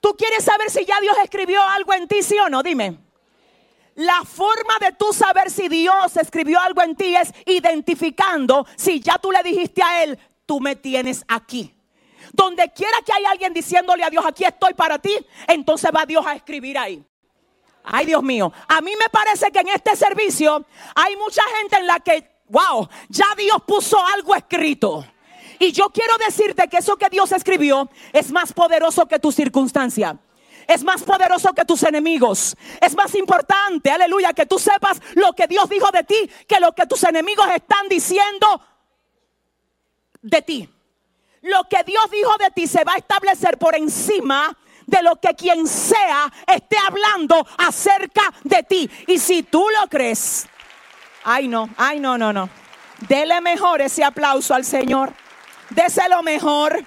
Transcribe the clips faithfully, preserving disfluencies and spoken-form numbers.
¿Tú quieres saber si ya Dios escribió algo en ti, sí o no? Dime. La forma de tú saber si Dios escribió algo en ti es identificando si ya tú le dijiste a Él, tú me tienes aquí. Donde quiera que hay alguien diciéndole a Dios, aquí estoy para ti, entonces va Dios a escribir ahí. Ay, Dios mío, a mí me parece que en este servicio hay mucha gente en la que, wow, ya Dios puso algo escrito. Y yo quiero decirte que eso que Dios escribió es más poderoso que tu circunstancia. Es más poderoso que tus enemigos. Es más importante, aleluya, que tú sepas lo que Dios dijo de ti que lo que tus enemigos están diciendo de ti. Lo que Dios dijo de ti se va a establecer por encima de lo que quien sea esté hablando acerca de ti. Y si tú lo crees, ay no, ay no, no, no. Dele mejor ese aplauso al Señor. Déselo mejor.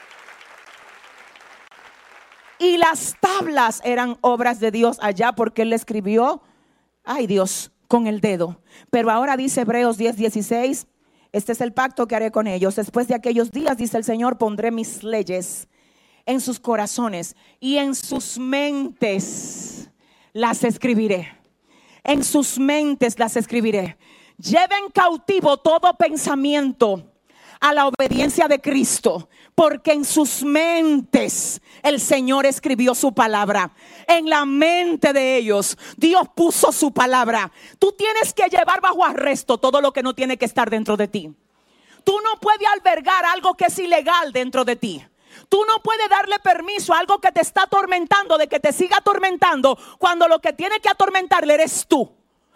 Y las tablas eran obras de Dios allá porque Él le escribió, ay Dios, con el dedo. Pero ahora dice Hebreos diez, dieciséis, este es el pacto que haré con ellos. Después de aquellos días, dice el Señor, pondré mis leyes en sus corazones y en sus mentes las escribiré. En sus mentes las escribiré. Lleven cautivo todo pensamiento a la obediencia de Cristo, porque en sus mentes el Señor escribió su palabra. En la mente de ellos Dios puso su palabra. Tú tienes que llevar bajo arresto todo lo que no tiene que estar dentro de ti. Tú no puedes albergar algo que es ilegal dentro de ti. Tú no puedes darle permiso a algo que te está atormentando, de que te siga atormentando, cuando lo que tiene que atormentarle eres tú.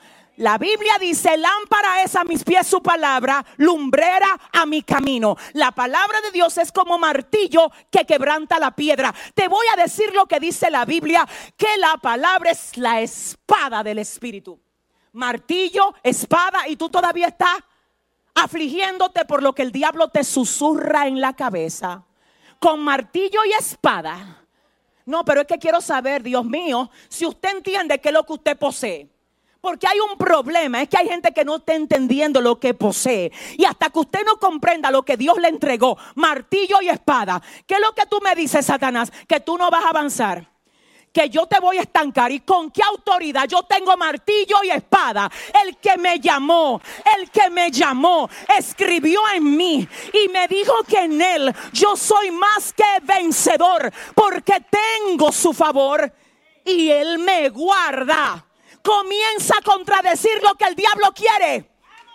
La Biblia dice, lámpara es a mis pies su palabra, lumbrera a mi camino. La palabra de Dios es como martillo que quebranta la piedra. Te voy a decir lo que dice la Biblia, que la palabra es la espada del Espíritu. Martillo, espada, y tú todavía estás afligiéndote por lo que el diablo te susurra en la cabeza. Con martillo y espada. No, pero es que quiero saber, Dios mío, si usted entiende qué es lo que usted posee. Porque hay un problema, es que hay gente que no está entendiendo lo que posee. Y hasta que usted no comprenda lo que Dios le entregó, martillo y espada, ¿qué es lo que tú me dices, Satanás? Que tú no vas a avanzar, que yo te voy a estancar. ¿Y con qué autoridad? Yo tengo martillo y espada. El que me llamó, el que me llamó, escribió en mí y me dijo que en él yo soy más que vencedor, porque tengo su favor y él me guarda. Comienza a contradecir lo que el diablo quiere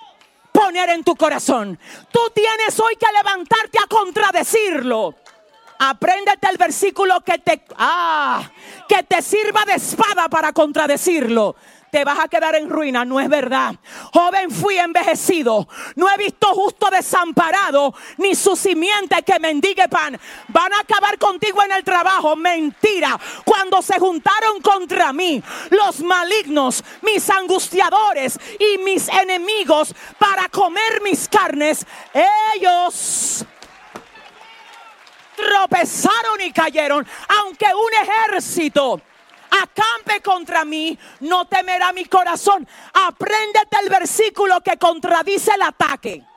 poner en tu corazón. Tú tienes hoy que levantarte a contradecirlo. Apréndete el versículo que te, ah, que te sirva de espada para contradecirlo. Te vas a quedar en ruina, no es verdad. Joven fui envejecido, no he visto justo desamparado, ni su simiente que mendigue pan. Van a acabar contigo en el trabajo, mentira. Cuando se juntaron contra mí los malignos, mis angustiadores y mis enemigos para comer mis carnes, ellos tropezaron y cayeron. Aunque un ejército acampe contra mí, no temerá mi corazón. Apréndete el versículo que contradice el ataque.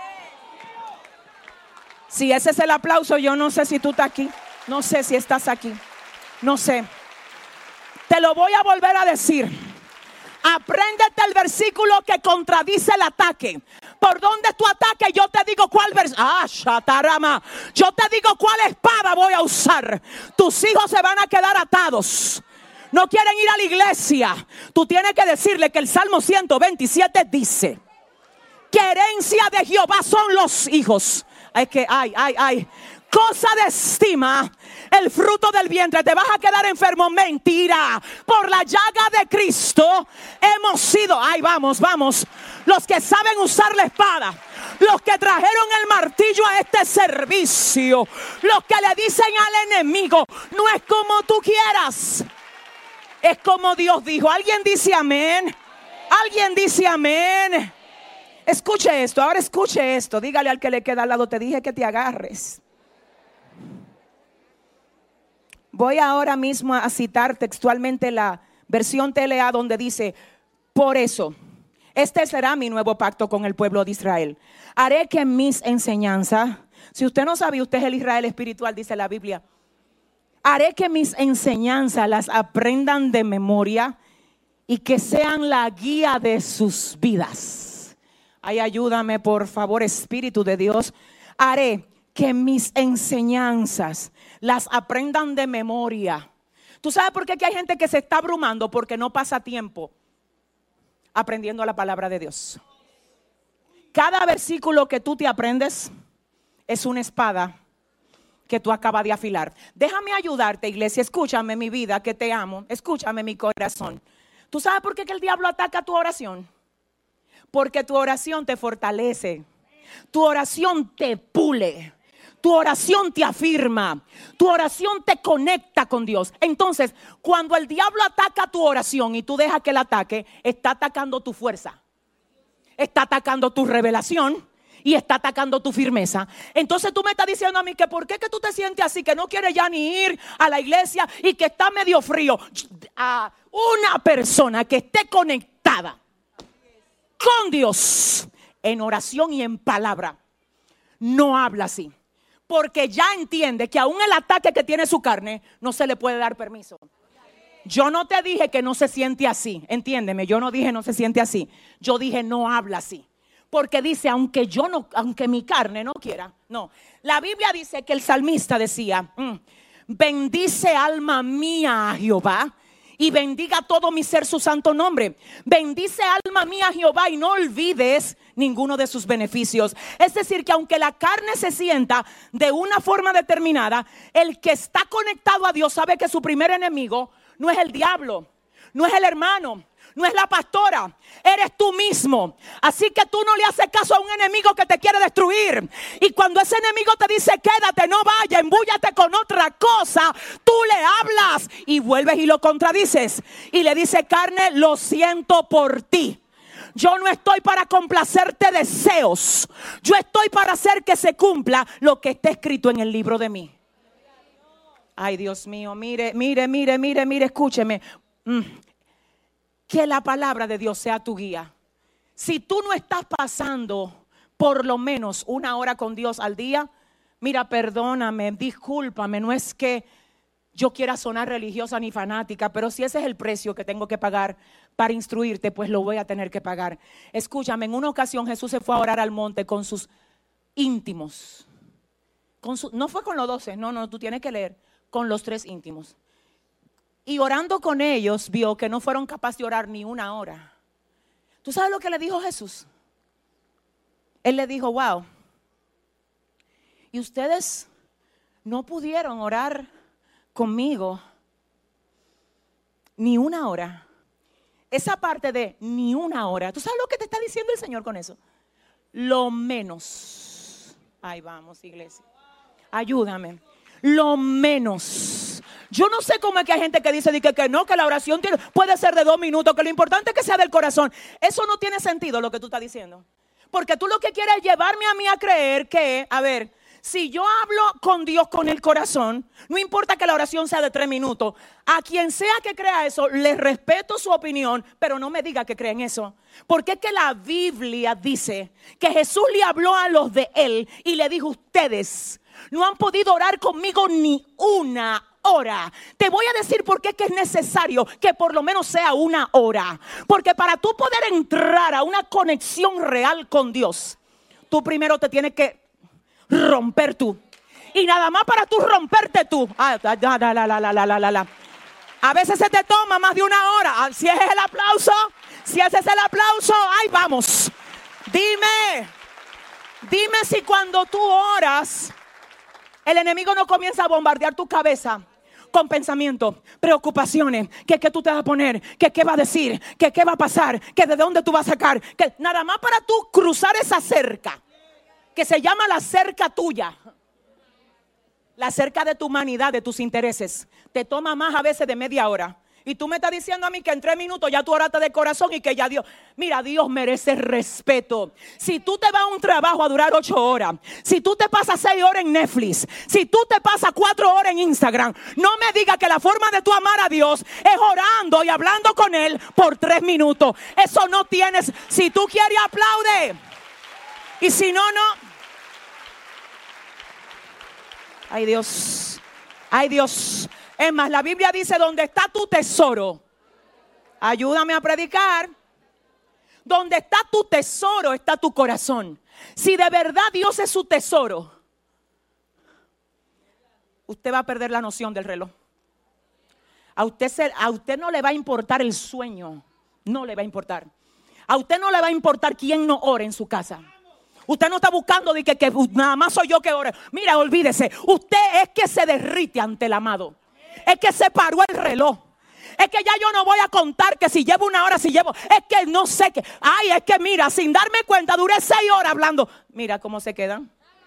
Si ese es el aplauso, yo no sé si tú estás aquí, no sé si estás aquí, no sé. Te lo voy a volver a decir. Apréndete el versículo que contradice el ataque. Por donde tu ataque, yo te digo cuál versículo. Ah, shatarama. Yo te digo cuál espada voy a usar. Tus hijos se van a quedar atados. No quieren ir a la iglesia. Tú tienes que decirle que el Salmo ciento veintisiete dice que herencia de Jehová son los hijos. Es que, ay, ay, ay. Cosa de estima el fruto del vientre. Te vas a quedar enfermo. Mentira. Por la llaga de Cristo hemos sido. Ay, vamos, vamos. Los que saben usar la espada, los que trajeron el martillo a este servicio, los que le dicen al enemigo, no es como tú quieras, es como Dios dijo. ¿Alguien dice amén? ¿Alguien dice amén? Escuche esto, ahora escuche esto. Dígale al que le queda al lado, te dije que te agarres. Voy ahora mismo a citar textualmente la versión T L A donde dice: por eso, este será mi nuevo pacto con el pueblo de Israel. Haré que mis enseñanzas, si usted no sabe, usted es el Israel espiritual, dice la Biblia. Haré que mis enseñanzas las aprendan de memoria y que sean la guía de sus vidas. Ay, ayúdame por favor, Espíritu de Dios. Haré que mis enseñanzas las aprendan de memoria. ¿Tú sabes por qué aquí hay gente que se está abrumando? Porque no pasa tiempo aprendiendo la palabra de Dios. Cada versículo que tú te aprendes es una espada que tú acabas de afilar. Déjame ayudarte, iglesia. Escúchame, mi vida, que te amo. Escúchame, mi corazón. ¿Tú sabes por qué que el diablo ataca tu oración? Porque tu oración te fortalece. Tu oración te pule. Tu oración te afirma. Tu oración te conecta con Dios. Entonces, cuando el diablo ataca tu oración y tú dejas que él ataque, está atacando tu fuerza. Está atacando tu revelación. Y está atacando tu firmeza. Entonces tú me estás diciendo a mí que por qué que tú te sientes así, que no quieres ya ni ir a la iglesia y que está medio frío. A una persona que esté conectada con Dios en oración y en palabra no habla así, porque ya entiende que aún el ataque que tiene su carne no se le puede dar permiso. Yo no te dije que no se siente así, entiéndeme, yo no dije no se siente así, yo dije no habla así. Porque dice, aunque yo no, aunque mi carne no quiera. No, la Biblia dice que el salmista decía, mm, bendice alma mía a Jehová y bendiga todo mi ser su santo nombre. Bendice alma mía a Jehová y no olvides ninguno de sus beneficios. Es decir, que aunque la carne se sienta de una forma determinada, el que está conectado a Dios sabe que su primer enemigo no es el diablo, no es el hermano, no es la pastora, eres tú mismo. Así que tú no le haces caso a un enemigo que te quiere destruir. Y cuando ese enemigo te dice quédate, no vaya, embúllate con otra cosa, tú le hablas y vuelves y lo contradices. Y le dice, carne, lo siento por ti. Yo no estoy para complacerte deseos. Yo estoy para hacer que se cumpla lo que está escrito en el libro de mí. Ay, Dios mío, mire, mire, mire, mire, mire, escúcheme. Mm. Que la palabra de Dios sea tu guía. Si tú no estás pasando por lo menos una hora con Dios al día, mira, perdóname, discúlpame, no es que yo quiera sonar religiosa ni fanática, pero si ese es el precio que tengo que pagar para instruirte, pues lo voy a tener que pagar. Escúchame, en una ocasión Jesús se fue a orar al monte con sus íntimos. Con su, no fue con los doce, no, no, tú tienes que leer, con los tres íntimos. Y orando con ellos, vio que no fueron capaces de orar ni una hora. ¿Tú sabes lo que le dijo Jesús? Él le dijo, wow, y ustedes no pudieron orar conmigo ni una hora. Esa parte de ni una hora, ¿tú sabes lo que te está diciendo el Señor con eso? Lo menos. Ahí vamos, iglesia. Ayúdame. Lo menos. Yo no sé cómo es que hay gente que dice que, que no, que la oración tiene, puede ser de dos minutos, que lo importante es que sea del corazón. Eso no tiene sentido lo que tú estás diciendo. Porque tú lo que quieres es llevarme a mí a creer que, a ver, si yo hablo con Dios con el corazón, no importa que la oración sea de tres minutos. A quien sea que crea eso, le respeto su opinión, pero no me diga que creen eso. Porque es que la Biblia dice que Jesús le habló a los de él y le dijo, ustedes no han podido orar conmigo ni una hora. Te voy a decir por qué es que es necesario que por lo menos sea una hora. Porque para tú poder entrar a una conexión real con Dios, tú primero te tienes que romper tú. Y nada más para tú romperte tú. Ah, la, la, la, la, la, la, la. A veces se te toma más de una hora. Si ese es el aplauso, si ese es el aplauso, ahí vamos. Dime, dime si cuando tú oras, el enemigo no comienza a bombardear tu cabeza con pensamientos, preocupaciones, que qué tú te vas a poner, que qué va a decir, que qué va a pasar, que de dónde tú vas a sacar, que nada más para tú cruzar esa cerca que se llama la cerca tuya, la cerca de tu humanidad, de tus intereses, te toma más a veces de media hora. Y tú me estás diciendo a mí que en tres minutos ya tú oraste de corazón y que ya Dios, mira, Dios merece respeto. Si tú te vas a un trabajo a durar ocho horas, si tú te pasas seis horas en Netflix, si tú te pasas cuatro horas en Instagram, no me digas que la forma de tú amar a Dios es orando y hablando con Él por tres minutos. Eso no tienes. Si tú quieres, aplaude. Y si no, no. Ay, Dios. Ay, Dios. Es más, la Biblia dice, donde está tu tesoro. Ayúdame a predicar. Donde está tu tesoro, está tu corazón. Si de verdad Dios es su tesoro, usted va a perder la noción del reloj. A usted, se, a usted no le va a importar el sueño. No le va a importar. A usted no le va a importar quién no ore en su casa. Usted no está buscando de que, que nada más soy yo que ore. Mira, olvídese. Usted es que se derrite ante el amado. Es que se paró el reloj. Es que ya yo no voy a contar que si llevo una hora, si llevo. Es que no sé qué. Ay, es que mira, sin darme cuenta, duré seis horas hablando. Mira cómo se quedan.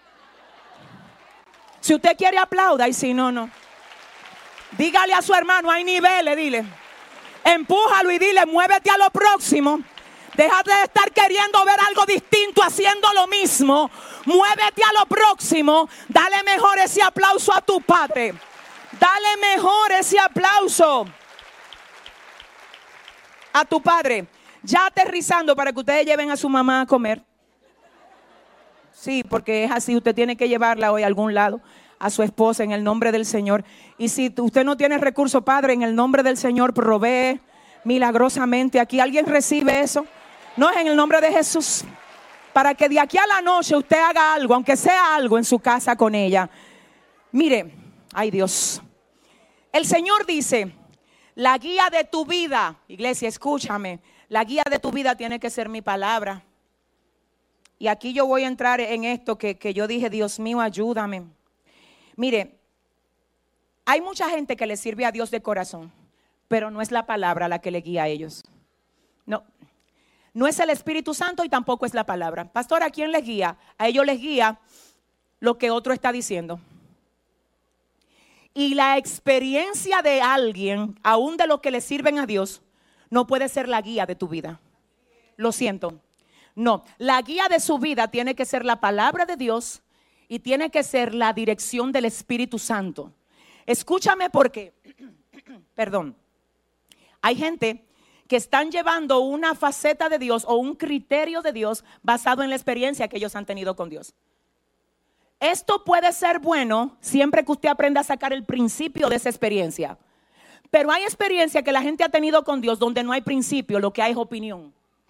Si usted quiere, aplauda. Y si no, no. Dígale a su hermano, hay niveles, dile. Empújalo y dile, muévete a lo próximo. Déjate de estar queriendo ver algo distinto haciendo lo mismo. Muévete a lo próximo. Dale mejor ese aplauso a tu padre. Dale mejor ese aplauso a tu padre. Ya aterrizando para que ustedes lleven a su mamá a comer. Sí, porque es así. Usted tiene que llevarla hoy a algún lado. A su esposa en el nombre del Señor. Y si usted no tiene recurso, Padre, en el nombre del Señor provee milagrosamente. Aquí alguien recibe eso. No, es en el nombre de Jesús. Para que de aquí a la noche usted haga algo, aunque sea algo en su casa con ella. Mire, ay Dios. El Señor dice, la guía de tu vida, iglesia, escúchame. La guía de tu vida tiene que ser mi palabra. Y aquí yo voy a entrar en esto que, que yo dije, Dios mío, ayúdame. Mire, hay mucha gente que le sirve a Dios de corazón, pero no es la palabra la que le guía a ellos. No, no es el Espíritu Santo y tampoco es la palabra. Pastor, ¿a quién les guía? A ellos les guía lo que otro está diciendo. Y la experiencia de alguien, aún de los que le sirven a Dios, no puede ser la guía de tu vida. Lo siento. No, la guía de su vida tiene que ser la palabra de Dios. Y tiene que ser la dirección del Espíritu Santo. Escúchame porque, perdón, hay gente que están llevando una faceta de Dios o un criterio de Dios basado en la experiencia que ellos han tenido con Dios. Esto puede ser bueno siempre que usted aprenda a sacar el principio de esa experiencia. Pero hay experiencia que la gente ha tenido con Dios donde no hay principio, lo que hay es opinión.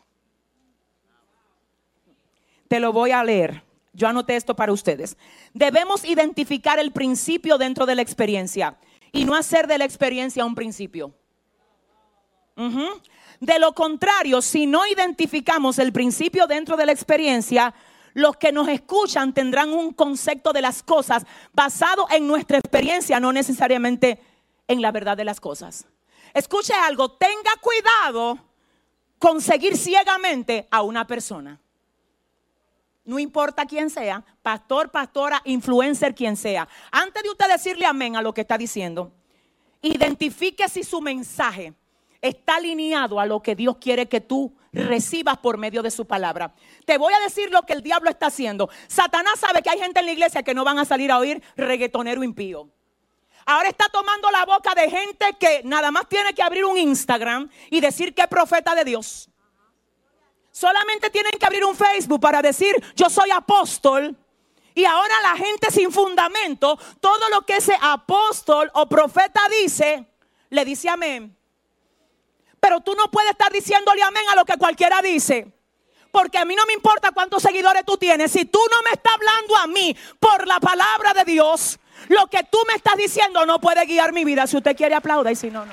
Te lo voy a leer. Yo anoté esto para ustedes. Debemos identificar el principio dentro de la experiencia y no hacer de la experiencia un principio. Uh-huh. De lo contrario, si no identificamos el principio dentro de la experiencia, los que nos escuchan tendrán un concepto de las cosas basado en nuestra experiencia, no necesariamente en la verdad de las cosas. Escuche algo, tenga cuidado con seguir ciegamente a una persona. No importa quién sea, pastor, pastora, influencer, quien sea. Antes de usted decirle amén a lo que está diciendo, identifique si su mensaje está alineado a lo que Dios quiere que tú recibas por medio de su palabra. Te voy a decir lo que el diablo está haciendo. Satanás sabe que hay gente en la iglesia que no van a salir a oír reggaetonero impío. Ahora está tomando la boca de gente que nada más tiene que abrir un Instagram y decir que es profeta de Dios. Solamente tienen que abrir un Facebook para decir yo soy apóstol. Y ahora la gente sin fundamento, todo lo que ese apóstol o profeta dice, le dice amén. Pero tú no puedes estar diciéndole amén a lo que cualquiera dice. Porque a mí no me importa cuántos seguidores tú tienes. Si tú no me estás hablando a mí por la palabra de Dios, lo que tú me estás diciendo no puede guiar mi vida. Si usted quiere aplauda y si no, no.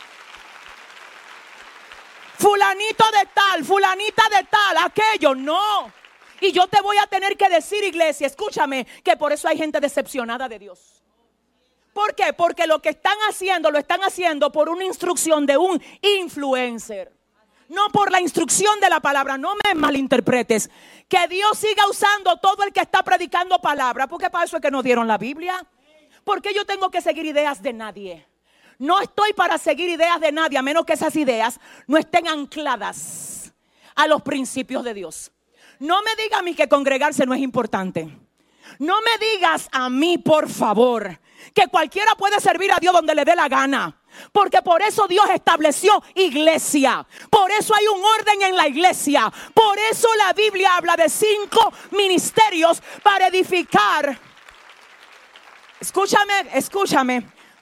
Fulanito de tal, fulanita de tal, aquello, no. Y yo te voy a tener que decir, iglesia, escúchame, que por eso hay gente decepcionada de Dios. ¿Por qué? Porque lo que están haciendo, lo están haciendo por una instrucción de un influencer. No por la instrucción de la palabra, no me malinterpretes. Que Dios siga usando todo el que está predicando palabra. Porque para eso es que nos dieron la Biblia. Porque yo tengo que seguir ideas de nadie. No estoy para seguir ideas de nadie, a menos que esas ideas no estén ancladas a los principios de Dios. No me diga a mí que congregarse no es importante. No me digas a mí, por favor, que cualquiera puede servir a Dios donde le dé la gana. Porque por eso Dios estableció iglesia. Por eso hay un orden en la iglesia. Por eso la Biblia habla de cinco ministerios para edificar. Escúchame, escúchame.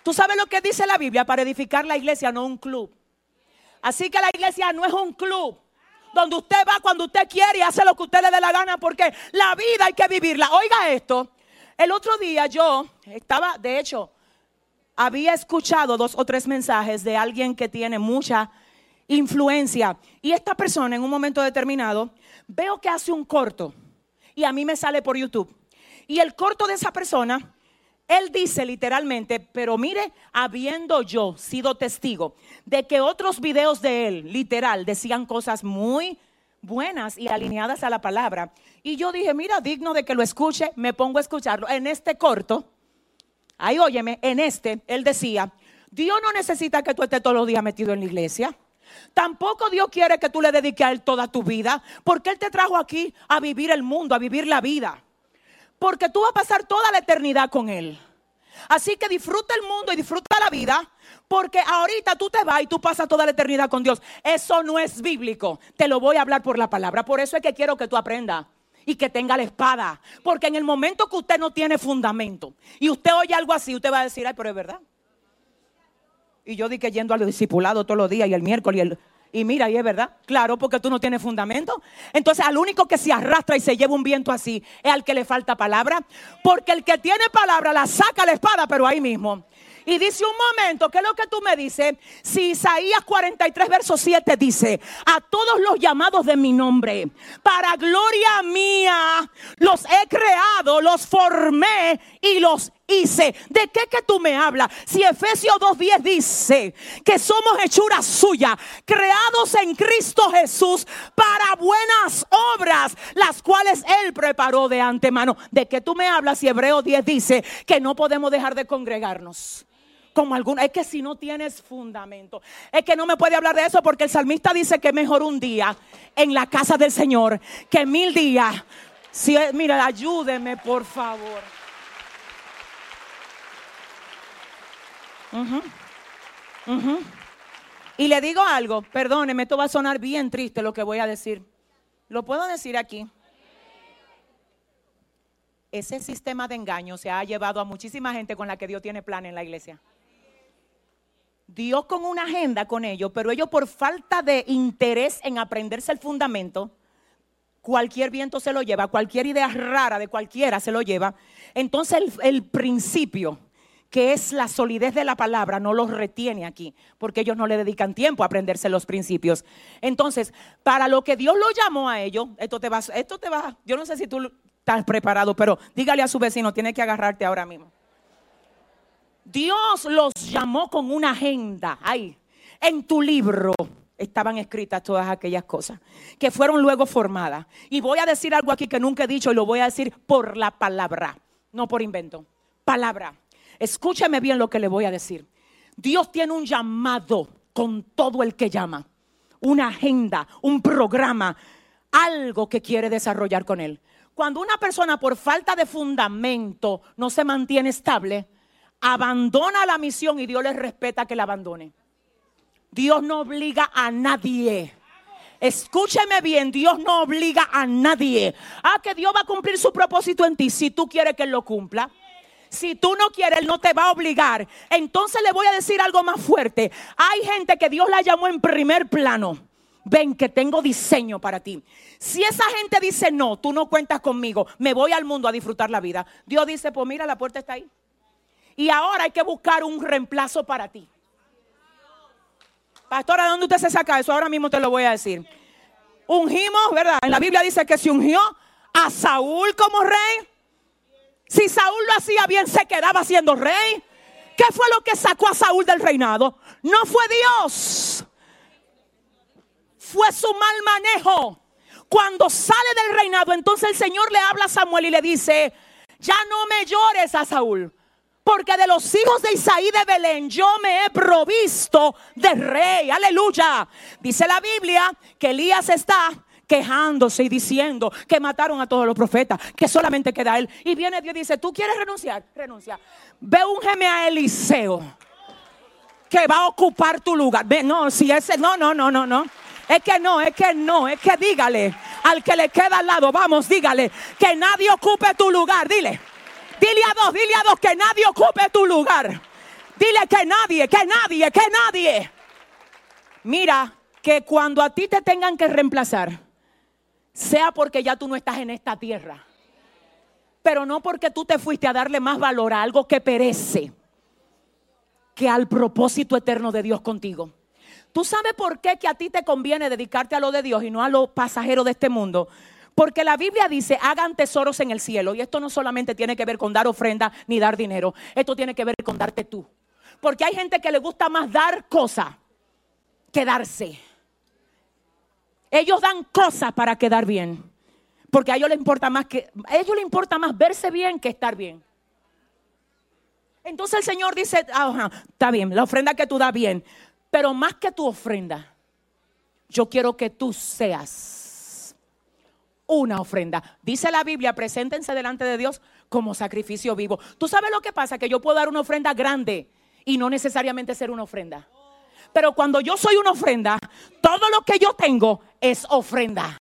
Tú sabes lo que dice la Biblia: para edificar la iglesia, no un club. Así que la iglesia no es un club donde usted va cuando usted quiere y hace lo que usted le dé la gana, porque la vida hay que vivirla. Oiga esto, el otro día yo estaba, de hecho, había escuchado dos o tres mensajes de alguien que tiene mucha influencia, y esta persona en un momento determinado veo que hace un corto y a mí me sale por YouTube, y el corto de esa persona, él dice literalmente, pero mire, habiendo yo sido testigo de que otros videos de él, literal, decían cosas muy buenas y alineadas a la palabra, y yo dije, mira, digno de que lo escuche, me pongo a escucharlo. En este corto, ahí óyeme, en este, él decía, Dios no necesita que tú estés todos los días metido en la iglesia. Tampoco Dios quiere que tú le dediques a Él toda tu vida, porque Él te trajo aquí a vivir el mundo, a vivir la vida, porque tú vas a pasar toda la eternidad con Él. Así que disfruta el mundo y disfruta la vida, porque ahorita tú te vas y tú pasas toda la eternidad con Dios. Eso no es bíblico. Te lo voy a hablar por la palabra. Por eso es que quiero que tú aprendas y que tenga la espada, porque en el momento que usted no tiene fundamento y usted oye algo así, usted va a decir, ay, pero es verdad. Y yo di que yendo al discipulado todos los días y el miércoles y el... Y mira, y es verdad, claro, porque tú no tienes fundamento. Entonces al único que se arrastra y se lleva un viento así es al que le falta palabra. Porque el que tiene palabra la saca la espada, pero ahí mismo. Y dice un momento, ¿qué es lo que tú me dices? Si Isaías cuarenta y tres verso siete dice, a todos los llamados de mi nombre, para gloria mía, los he creado, los formé y los hice. ¿De qué que tú me hablas? Si Efesios dos diez dice que somos hechura suya, creados en Cristo Jesús para buenas obras, las cuales Él preparó de antemano. ¿De qué tú me hablas? Si Hebreos diez dice que no podemos dejar de congregarnos como algunos. Es que si no tienes fundamento, es que no me puede hablar de eso, porque el salmista dice que es mejor un día en la casa del Señor que mil días. Si, mira, ayúdeme por favor. Uh-huh. Uh-huh. Y le digo algo, perdóneme, esto va a sonar bien triste lo que voy a decir. ¿Lo puedo decir aquí? Ese sistema de engaño se ha llevado a muchísima gente con la que Dios tiene plan en la iglesia. Dios con una agenda con ellos, pero ellos por falta de interés en aprenderse el fundamento, cualquier viento se lo lleva, cualquier idea rara de cualquiera se lo lleva. Entonces el, el principio, que es la solidez de la palabra, no los retiene aquí, porque ellos no le dedican tiempo a aprenderse los principios. Entonces, para lo que Dios lo llamó a ellos, esto te va, esto te va, yo no sé si tú estás preparado, pero dígale a su vecino, tiene que agarrarte ahora mismo. Dios los llamó con una agenda. Ay, en tu libro estaban escritas todas aquellas cosas que fueron luego formadas. Y voy a decir algo aquí que nunca he dicho y lo voy a decir por la palabra, no por invento. Palabra. Escúcheme bien lo que le voy a decir. Dios tiene un llamado con todo el que llama, una agenda, un programa, algo que quiere desarrollar con él. Cuando una persona por falta de fundamento no se mantiene estable, abandona la misión y Dios le respeta que la abandone. Dios no obliga a nadie. Escúcheme bien, Dios no obliga a nadie. Ah, que Dios va a cumplir su propósito en ti si tú quieres que Él lo cumpla. Si tú no quieres, Él no te va a obligar. Entonces le voy a decir algo más fuerte. Hay gente que Dios la llamó en primer plano. Ven que tengo diseño para ti. Si esa gente dice no, tú no cuentas conmigo, me voy al mundo a disfrutar la vida, Dios dice, pues mira, la puerta está ahí. Y ahora hay que buscar un reemplazo para ti. Pastora, ¿de dónde usted se saca eso? Ahora mismo te lo voy a decir. Ungimos, ¿verdad? En la Biblia dice que se ungió a Saúl como rey. Si Saúl lo hacía bien, se quedaba siendo rey. ¿Qué fue lo que sacó a Saúl del reinado? No fue Dios. Fue su mal manejo. Cuando sale del reinado, entonces el Señor le habla a Samuel y le dice, ya no me llores a Saúl, porque de los hijos de Isaí de Belén yo me he provisto de rey. Aleluya. Dice la Biblia que Elías está quejándose y diciendo que mataron a todos los profetas, que solamente queda él. Y viene Dios y dice, ¿tú quieres renunciar? Renuncia. Ve, úngeme a Eliseo, que va a ocupar tu lugar. Ve, no, si ese, no, no, no, no, no. Es que no, es que no, es que dígale al que le queda al lado, vamos, dígale que nadie ocupe tu lugar. Dile, dile a dos, dile a dos que nadie ocupe tu lugar. Dile que nadie, que nadie, que nadie. Mira, que cuando a ti te tengan que reemplazar, sea porque ya tú no estás en esta tierra, pero no porque tú te fuiste a darle más valor a algo que perece que al propósito eterno de Dios contigo. ¿Tú sabes por qué que a ti te conviene dedicarte a lo de Dios y no a lo pasajero de este mundo? Porque la Biblia dice, hagan tesoros en el cielo. Y esto no solamente tiene que ver con dar ofrenda ni dar dinero. Esto tiene que ver con darte tú. Porque hay gente que le gusta más dar cosas que darse. Ellos dan cosas para quedar bien. Porque a ellos les importa más que, a ellos les importa más verse bien que estar bien. Entonces el Señor dice, ajá, está bien, la ofrenda que tú das bien. Pero más que tu ofrenda, yo quiero que tú seas una ofrenda. Dice la Biblia, preséntense delante de Dios como sacrificio vivo. ¿Tú sabes lo que pasa? Que yo puedo dar una ofrenda grande y no necesariamente ser una ofrenda. Pero cuando yo soy una ofrenda, todo lo que yo tengo es ofrenda.